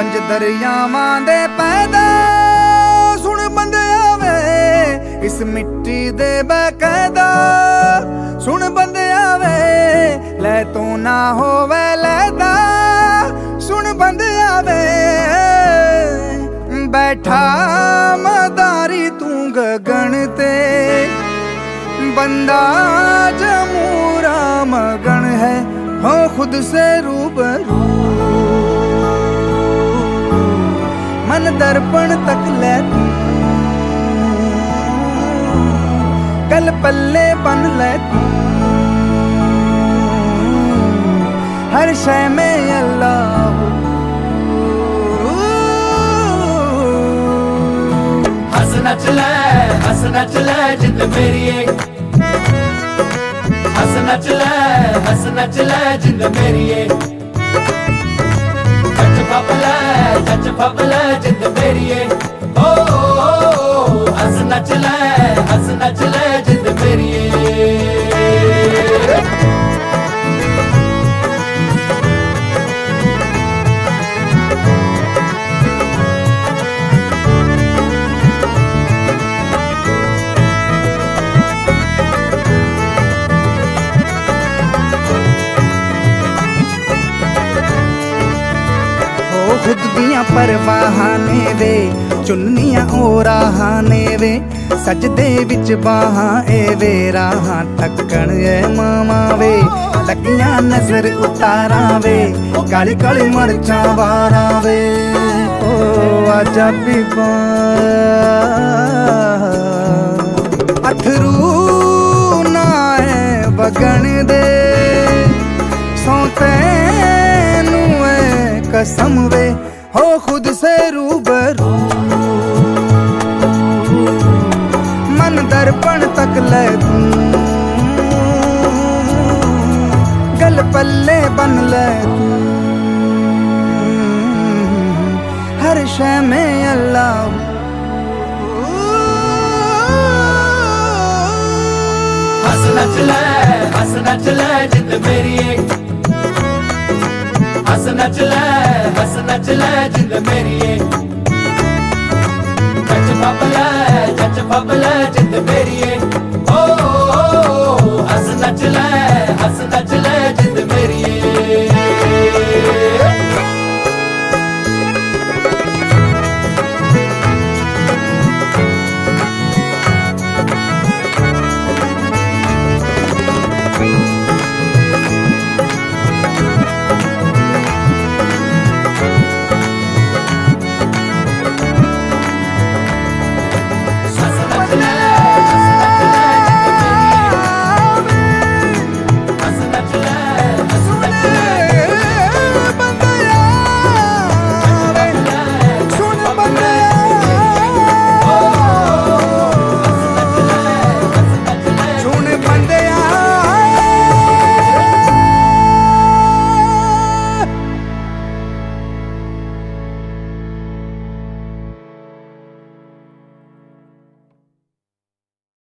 पंज दरियावां दे पैदा सुन बंदिया वे इस मिट्टी दे बकायदा सुन बंदिया वे लै तो ना होवे लैदा सुन बंदिया वे बैठा मदारी तू गगन ते बंदा जमूरा मगन है हो खुद से रूबरू मन दर्पण तक ले तू कल पल्ले बन ले तू हर शय में अल्लाह हंस नच ले जिंद मेरी हंस नच ले जिंद मेरी चच फबले जिंद मेरी ओ हंस नच ले जिंद मेरी खुद दियां परवाहाने वे चुन्नियां ओराहाने वे सजदे विच बाहां ए वे राहां तक्कण ए मामा वे लगियां नजर उतारा वे काली काली मरचां वारा वे ओ आजा पीपा अथरू ना है बगन दे सोते कसम वे हो खुद से रूबरू मन दर्पण तक ले तू गल पल्ले बन ले तू हर शय में अल्लाह हंस नच ले जिंद मेरी हंस नच ले जिंद मेरी चच फबले जिंद मेरी